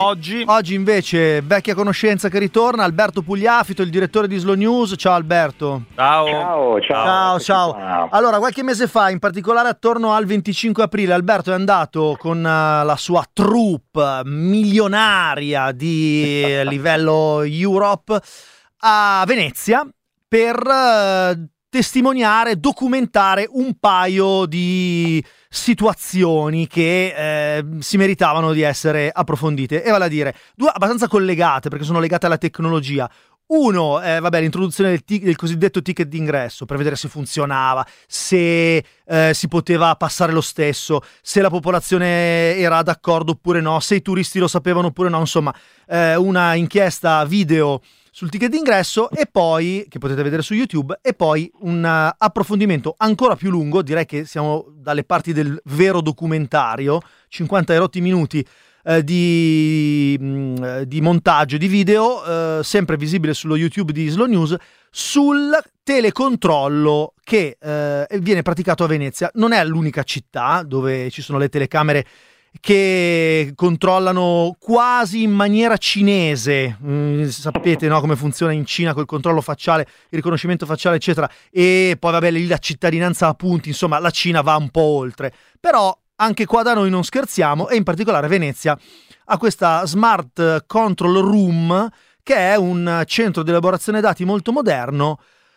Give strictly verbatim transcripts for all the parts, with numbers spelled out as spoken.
Oggi. Oggi invece vecchia conoscenza che ritorna, Alberto Pugliafito, il direttore di Slow News. Ciao Alberto. Ciao. Ciao, ciao. Ciao, ciao. Allora, qualche mese fa, in particolare attorno al venticinque aprile, Alberto è andato con uh, la sua troupe milionaria di livello Europe a Venezia per uh, testimoniare, documentare un paio di situazioni che eh, si meritavano di essere approfondite, e vale a dire due abbastanza collegate perché sono legate alla tecnologia. Uno è vabbè, l'introduzione del, tic- del cosiddetto ticket d'ingresso per vedere se funzionava, se eh, si poteva passare lo stesso, se la popolazione era d'accordo oppure no, se i turisti lo sapevano oppure no, insomma eh, una inchiesta video sul ticket d'ingresso, e poi, che potete vedere su YouTube, e poi un uh, approfondimento ancora più lungo, direi che siamo dalle parti del vero documentario, cinquanta e rotti minuti uh, di, mh, di montaggio di video, uh, sempre visibile sullo YouTube di Slow News, sul telecontrollo che uh, viene praticato a Venezia. Non è l'unica città dove ci sono le telecamere che controllano quasi in maniera cinese, mm, sapete no, come funziona in Cina col controllo facciale, il riconoscimento facciale eccetera, e poi vabbè lì la cittadinanza a punti, insomma la Cina va un po' oltre, però anche qua da noi non scherziamo, e in particolare Venezia ha questa Smart Control Room, che è un centro di elaborazione dati molto moderno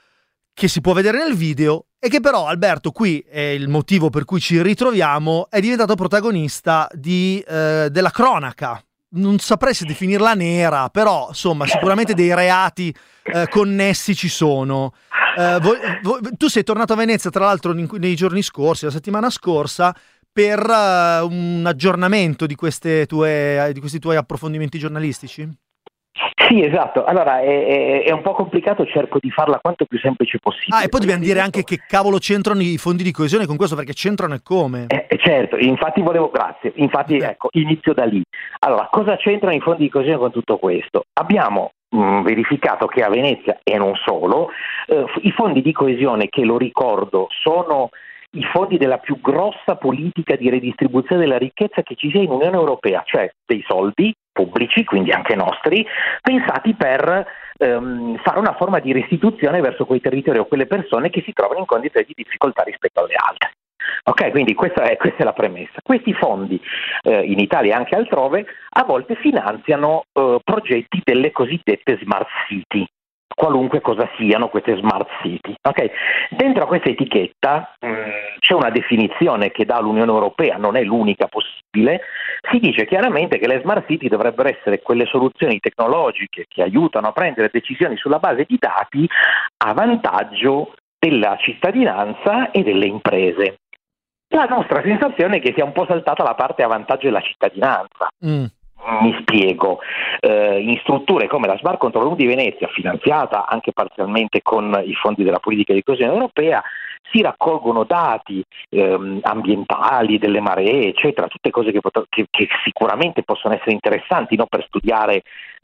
che si può vedere nel video, e che però, Alberto, qui è il motivo per cui ci ritroviamo, è diventato protagonista di, eh, della cronaca. Non saprei se definirla nera, però insomma sicuramente dei reati eh, connessi ci sono. Eh, voi, voi, tu sei tornato a Venezia tra l'altro in, nei giorni scorsi, la settimana scorsa, per uh, un aggiornamento di, queste tue, di questi tuoi approfondimenti giornalistici? Sì, esatto. Allora è, è un po' complicato, cerco di farla quanto più semplice possibile. Ah, e poi dobbiamo dire anche che cavolo c'entrano i fondi di coesione con questo, perché c'entrano e come? Eh, certo, infatti volevo, grazie, infatti okay. Ecco, inizio da lì. Allora, cosa c'entrano i fondi di coesione con tutto questo? Abbiamo mh, verificato che a Venezia, e non solo, eh, i fondi di coesione, che lo ricordo, sono i fondi della più grossa politica di redistribuzione della ricchezza che ci sia in Unione Europea, cioè dei soldi pubblici, quindi anche nostri, pensati per ehm, fare una forma di restituzione verso quei territori o quelle persone che si trovano in condizioni di difficoltà rispetto alle altre. Ok, quindi questa è, questa è la premessa. Questi fondi eh, in Italia e anche altrove a volte finanziano eh, progetti delle cosiddette smart city, qualunque cosa siano queste smart city. Okay? Dentro a questa etichetta mh, c'è una definizione che dà l'Unione Europea, non è l'unica possibile. Si dice chiaramente che le smart city dovrebbero essere quelle soluzioni tecnologiche che aiutano a prendere decisioni sulla base di dati a vantaggio della cittadinanza e delle imprese. La nostra sensazione è che sia un po' saltata la parte a vantaggio della cittadinanza. Mm. Mi spiego, eh, in strutture come la Smart Control Room di Venezia, finanziata anche parzialmente con i fondi della politica di coesione europea, si raccolgono dati ehm, ambientali, delle maree, eccetera, tutte cose che, pot- che, che sicuramente possono essere interessanti, no, per studiare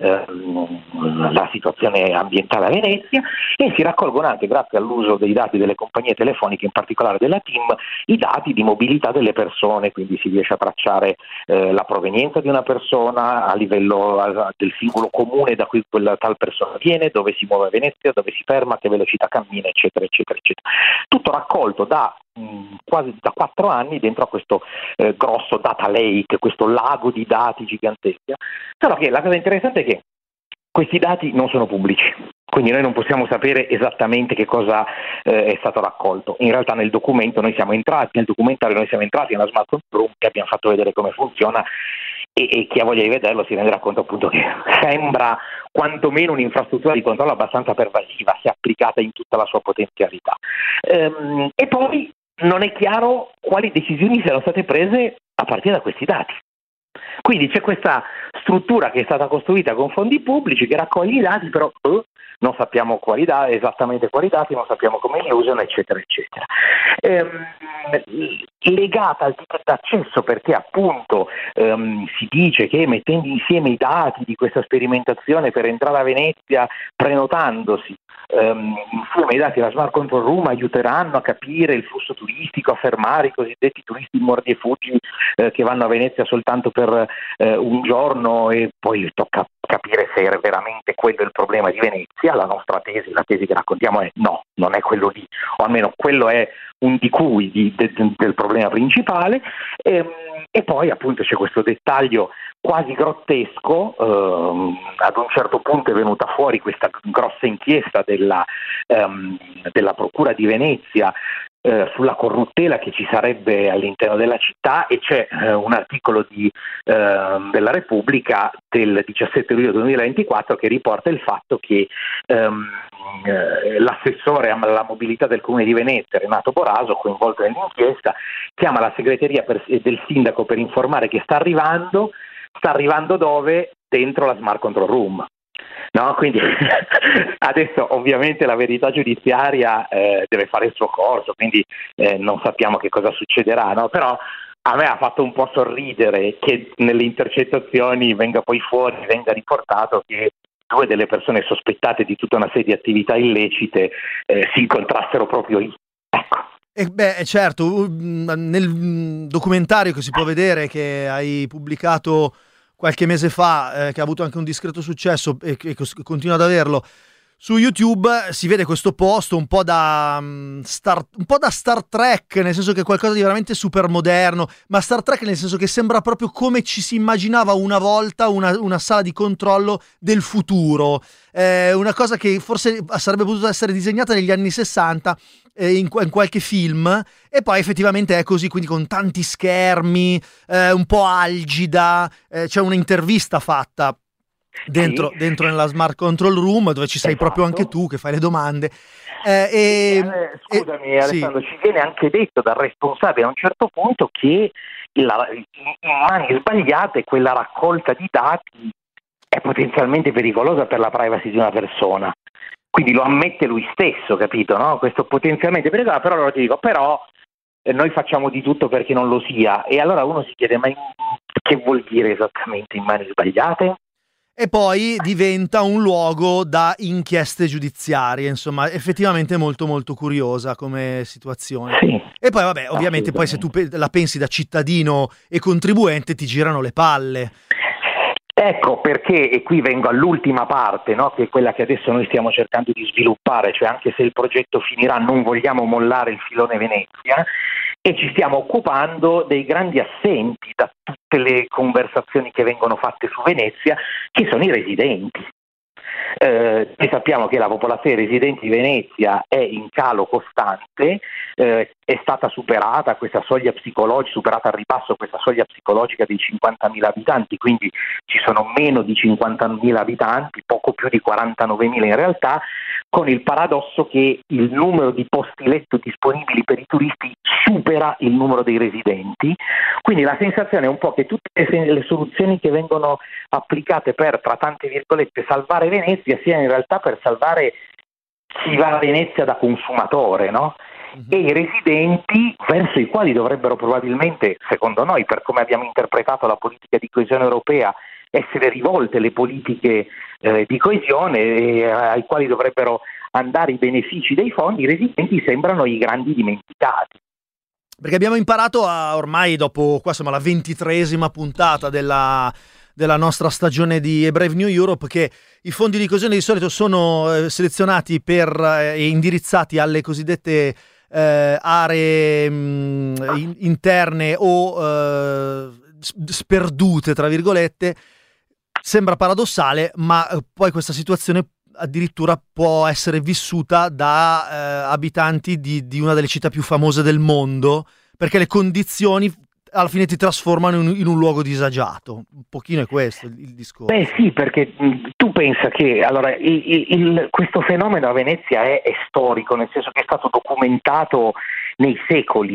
ehm, la situazione ambientale a Venezia, e si raccolgono anche, grazie all'uso dei dati delle compagnie telefoniche, in particolare della TIM, i dati di mobilità delle persone, quindi si riesce a tracciare eh, la provenienza di una persona a livello a, del singolo comune da cui quella tal persona viene, dove si muove a Venezia, dove si ferma, a che velocità cammina, eccetera, eccetera, eccetera. Tutto raccolto da mh, quasi da quattro anni dentro a questo eh, grosso data lake, questo lago di dati gigantesco. Però che la cosa interessante è che questi dati non sono pubblici, quindi noi non possiamo sapere esattamente che cosa eh, è stato raccolto. In realtà nel documento noi siamo entrati, nel documentario noi siamo entrati nella Smart Control Room e abbiamo fatto vedere come funziona, e, e chi ha voglia di vederlo si renderà conto appunto che sembra quantomeno un'infrastruttura di controllo abbastanza pervasiva se applicata in tutta la sua potenzialità. Ehm, e poi non è chiaro quali decisioni siano state prese a partire da questi dati. Quindi c'è questa struttura che è stata costruita con fondi pubblici che raccoglie i dati, però eh, non sappiamo quali dati, esattamente quali dati, non sappiamo come li usano, eccetera, eccetera. Ehm, legata al ticket d'accesso, perché appunto ehm, si dice che mettendo insieme i dati di questa sperimentazione per entrare a Venezia prenotandosi, ehm, insieme ai dati della Smart Control Room aiuteranno a capire il flusso turistico, a fermare i cosiddetti turisti mordi e fuggi eh, che vanno a Venezia soltanto per eh, un giorno e poi tocca capire se è veramente quello il problema di Venezia. La nostra tesi, la tesi che raccontiamo è no, non è quello lì, o almeno quello è un di cui di, de, de, del problema principale. E, e poi appunto c'è questo dettaglio quasi grottesco, ehm, ad un certo punto è venuta fuori questa grossa inchiesta della, ehm, della Procura di Venezia eh, sulla corruttela che ci sarebbe all'interno della città, e c'è eh, un articolo di, eh, della Repubblica del diciassette luglio duemilaventiquattro che riporta il fatto che ehm, eh, l'assessore alla mobilità del Comune di Venezia, Renato Boraso, coinvolto nell'inchiesta, chiama la segreteria per, del sindaco per informare che sta arrivando, sta arrivando dove? Dentro la Smart Control Room. No, quindi adesso ovviamente la verità giudiziaria eh, deve fare il suo corso, quindi eh, non sappiamo che cosa succederà, no? Però a me ha fatto un po' sorridere che nelle intercettazioni venga poi fuori, venga riportato che due delle persone sospettate di tutta una serie di attività illecite eh, si incontrassero proprio lì. Ecco. E beh, certo, nel documentario che si può vedere, che hai pubblicato qualche mese fa, eh, che ha avuto anche un discreto successo e che continua ad averlo, su YouTube si vede questo posto un po' da um, Star, un po' da Star Trek, nel senso che è qualcosa di veramente super moderno, ma Star Trek nel senso che sembra proprio come ci si immaginava una volta una, una sala di controllo del futuro, eh, una cosa che forse sarebbe potuta essere disegnata negli anni sessanta eh, in, in qualche film, e poi effettivamente è così, quindi con tanti schermi, eh, un po' algida, eh, c'è un'intervista fatta Dentro, sì. dentro nella Smart Control Room, dove ci sei Esatto. proprio anche tu che fai le domande. Eh, e, eh, scusami e, Alessandro, sì. ci viene anche detto dal responsabile a un certo punto che la, in mani sbagliate quella raccolta di dati è potenzialmente pericolosa per la privacy di una persona. Quindi lo ammette lui stesso, capito? No? Questo potenzialmente pericoloso, però allora ti dico, però eh, noi facciamo di tutto perché non lo sia. E allora uno si chiede, ma in, che vuol dire esattamente in mani sbagliate? E poi diventa un luogo da inchieste giudiziarie, insomma, effettivamente molto molto curiosa come situazione. Sì, e poi vabbè, ovviamente poi se tu pe- la pensi da cittadino e contribuente ti girano le palle. Ecco perché, e qui vengo all'ultima parte, no, che è quella che adesso noi stiamo cercando di sviluppare, cioè anche se il progetto finirà non vogliamo mollare il filone Venezia, e ci stiamo occupando dei grandi assenti da tutte le conversazioni che vengono fatte su Venezia, che sono i residenti. Eh, noi sappiamo che la popolazione dei residenti di Venezia è in calo costante, eh, è stata superata questa soglia psicologica, superata al ribasso questa soglia psicologica dei cinquantamila abitanti, quindi ci sono meno di cinquantamila abitanti, poco più di quarantanovemila in realtà, con il paradosso che il numero di posti letto disponibili per i turisti supera il numero dei residenti. Quindi la sensazione è un po' che tutte le, le soluzioni che vengono applicate per, tra tante virgolette, salvare Venezia siano in realtà per salvare chi va a Venezia da consumatore, no? Mm-hmm. E i residenti, verso i quali dovrebbero probabilmente, secondo noi, per come abbiamo interpretato la politica di coesione europea, essere rivolte le politiche eh, di coesione e ai quali dovrebbero andare i benefici dei fondi, i residenti sembrano i grandi dimenticati. Perché abbiamo imparato a, ormai dopo qua insomma la ventitreesima puntata della, della nostra stagione di A Brave New Europe, che i fondi di coesione di solito sono eh, selezionati per e eh, indirizzati alle cosiddette eh, aree mh, in, interne o eh, sperdute, tra virgolette. Sembra paradossale, ma poi questa situazione addirittura può essere vissuta da eh, abitanti di, di una delle città più famose del mondo, perché le condizioni alla fine ti trasformano in, in un luogo disagiato. Un pochino è questo il, il discorso. Beh sì, perché mh, tu pensa che allora il, il, il, questo fenomeno a Venezia è, è storico, nel senso che è stato documentato nei secoli.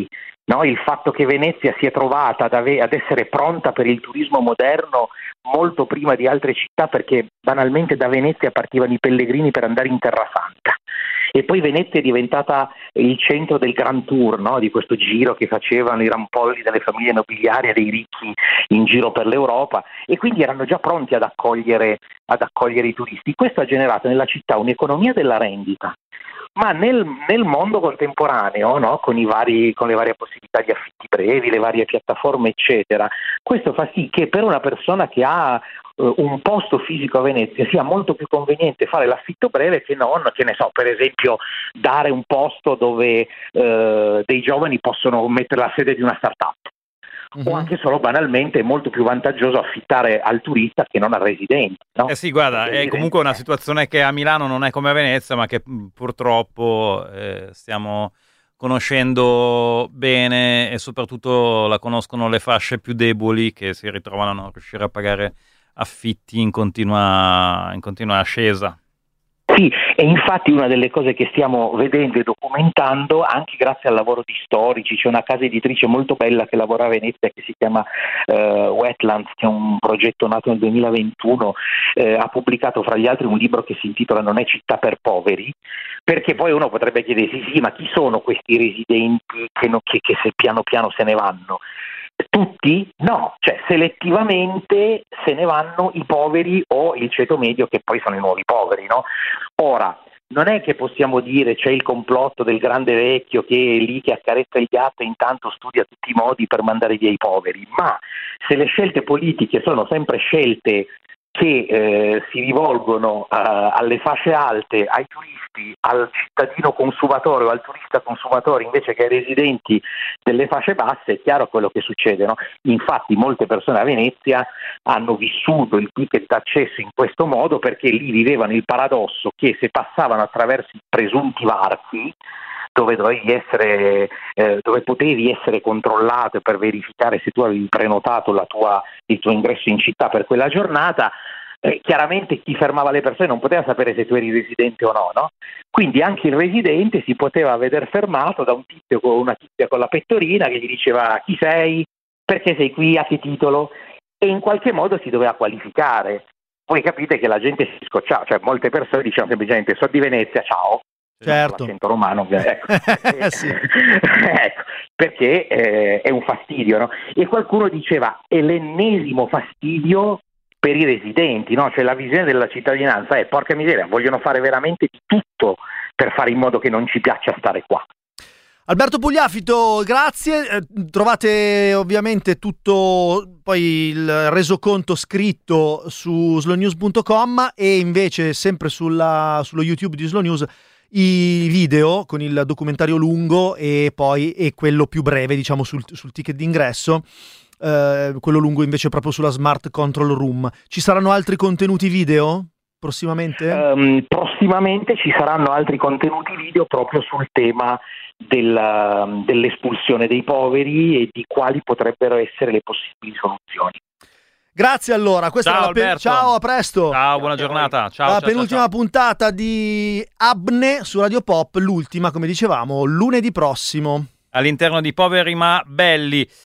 no? Il fatto che Venezia si è trovata ad, ave- ad essere pronta per il turismo moderno molto prima di altre città, perché banalmente da Venezia partivano i pellegrini per andare in Terra Santa. E poi Venezia è diventata il centro del Grand Tour, no? Di questo giro che facevano i rampolli delle famiglie nobiliari e dei ricchi in giro per l'Europa, e quindi erano già pronti ad accogliere, ad accogliere i turisti. Questo ha generato nella città un'economia della rendita, ma nel, nel mondo contemporaneo, no? con, i vari, con le varie possibilità di affitti brevi, le varie piattaforme eccetera, questo fa sì che per una persona che ha un posto fisico a Venezia sia molto più conveniente fare l'affitto breve che non, che ne so, per esempio dare un posto dove eh, dei giovani possono mettere la sede di una startup. Mm-hmm. O anche solo banalmente è molto più vantaggioso affittare al turista che non al residente, no? Eh sì, guarda, è comunque una situazione che a Milano non è come a Venezia, ma che purtroppo eh, stiamo conoscendo bene, e soprattutto la conoscono le fasce più deboli, che si ritrovano a non riuscire a pagare affitti in continua, in continua ascesa. Sì, e infatti una delle cose che stiamo vedendo e documentando, anche grazie al lavoro di storici, c'è una casa editrice molto bella che lavora a Venezia che si chiama uh, Wetlands, che è un progetto nato nel duemilaventuno, eh, ha pubblicato fra gli altri un libro che si intitola Non è città per poveri, perché poi uno potrebbe chiedersi, sì, ma chi sono questi residenti che, no, che, che se piano piano se ne vanno? Tutti? No, cioè selettivamente se ne vanno i poveri o il ceto medio, che poi sono i nuovi poveri, no? Ora, non è che possiamo dire c'è il complotto del grande vecchio che è lì che accarezza il gatto e intanto studia tutti i modi per mandare via i poveri, ma se le scelte politiche sono sempre scelte che eh, si rivolgono uh, alle fasce alte, ai turisti, al cittadino consumatore o al turista consumatore invece che ai residenti delle fasce basse, è chiaro quello che succede, no? Infatti molte persone a Venezia hanno vissuto il ticket d'accesso in questo modo, perché lì vivevano il paradosso che se passavano attraverso i presunti varchi, dove dovevi essere, eh, dove potevi essere controllato per verificare se tu avevi prenotato la tua, il tuo ingresso in città per quella giornata, eh, chiaramente chi fermava le persone non poteva sapere se tu eri residente o no, no? Quindi anche il residente si poteva vedere fermato da un tizio con una tizia con la pettorina che gli diceva chi sei, perché sei qui, a che titolo, e in qualche modo si doveva qualificare. Voi capite che la gente si scocciava, cioè molte persone dicevano semplicemente sono di Venezia, ciao. Certo. L'accento romano, ecco. Sì. Ecco, perché eh, è un fastidio, no? E qualcuno diceva è l'ennesimo fastidio per i residenti, no? Cioè la visione della cittadinanza è porca miseria, vogliono fare veramente di tutto per fare in modo che non ci piaccia stare qua. Alberto Pugliafito, grazie. Eh, trovate ovviamente tutto poi il resoconto scritto su slow news punto com, e invece sempre sulla, sullo YouTube di Slow News i video con il documentario lungo e poi e quello più breve, diciamo, sul, sul ticket d'ingresso, eh, quello lungo invece proprio sulla Smart Control Room. Ci saranno altri contenuti video prossimamente? Um, prossimamente ci saranno altri contenuti video proprio sul tema del, dell'espulsione dei poveri e di quali potrebbero essere le possibili soluzioni. Grazie allora, questa ciao, è la pe- Alberto. Ciao, a presto. Ciao, buona giornata. Ciao, la ciao, penultima ciao, ciao. puntata di Abne su Radio Pop, l'ultima come dicevamo lunedì prossimo. All'interno di Poveri ma Belli.